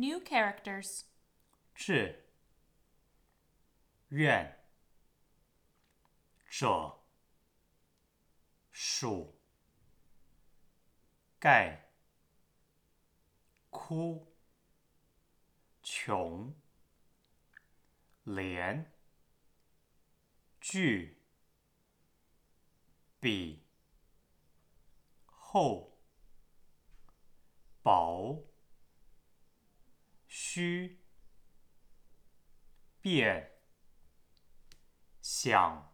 New characters. 志、愿、者、属、盖、哭、穷、连、句、比、后、薄、虚、变、想、